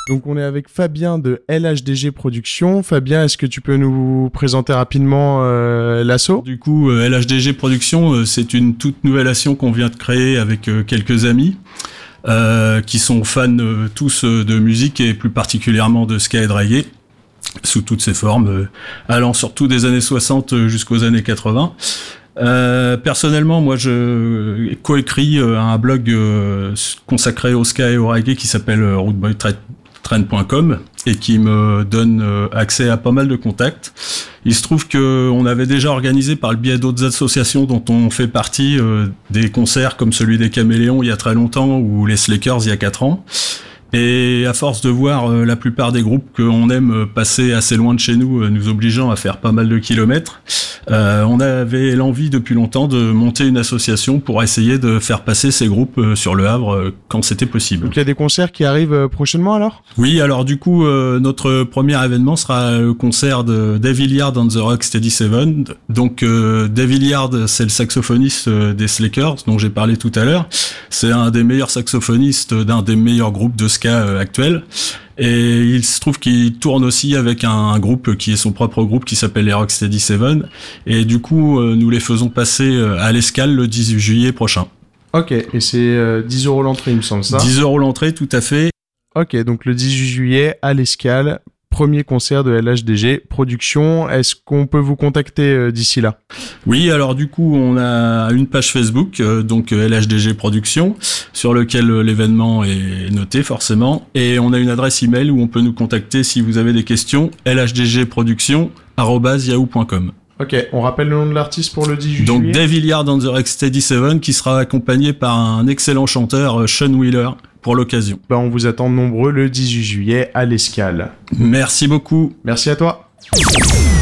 Donc on est avec Fabien de LHDG Productions. Fabien, est-ce que tu peux nous présenter rapidement l'asso ? Du coup, LHDG Productions, c'est une toute nouvelle asso qu'on vient de créer avec quelques amis qui sont fans tous de musique et plus particulièrement de ska et de reggae sous toutes ses formes, allant surtout des années 60 jusqu'aux années 80. Personnellement, moi, je coécris un blog consacré au ska et au reggae qui s'appelle rootboytrend.com et qui me donne accès à pas mal de contacts. Il se trouve que on avait déjà organisé par le biais d'autres associations dont on fait partie des concerts comme celui des Caméléons il y a très longtemps ou les Slakers il y a 4 ans. Et à force de voir la plupart des groupes qu'on aime passer assez loin de chez nous, nous obligeant à faire pas mal de kilomètres, on avait l'envie depuis longtemps de monter une association pour essayer de faire passer ces groupes sur le Havre quand c'était possible. Donc il y a des concerts qui arrivent prochainement alors ? Oui, alors du coup, notre premier événement sera le concert de Dave Hilliard and the Rocksteady Seven. Donc Dave Hilliard, c'est le saxophoniste des Slakers dont j'ai parlé tout à l'heure. C'est un des meilleurs saxophonistes d'un des meilleurs groupes de ska actuel. Et il se trouve qu'il tourne aussi avec un groupe qui est son propre groupe qui s'appelle les Rocksteady Seven. Et du coup, nous les faisons passer à l'Escale le 18 juillet prochain. Ok, et c'est 10 € l'entrée, il me semble, ça ? 10 € l'entrée, tout à fait. Ok, donc le 18 juillet à l'Escale, premier concert de LHDG Productions. Est-ce qu'on peut vous contacter d'ici là ? Oui, alors du coup, on a une page Facebook, donc LHDG Productions, sur lequel l'événement est noté forcément, et on a une adresse email où on peut nous contacter si vous avez des questions, lhdgproductions@yahoo.com. Ok, on rappelle le nom de l'artiste pour le 18 juillet. Donc Dave Hilliard and the Rocksteady Seven, qui sera accompagné par un excellent chanteur, Sean Wheeler, pour l'occasion. On vous attend nombreux le 18 juillet à l'Escale. Merci beaucoup. Merci à toi.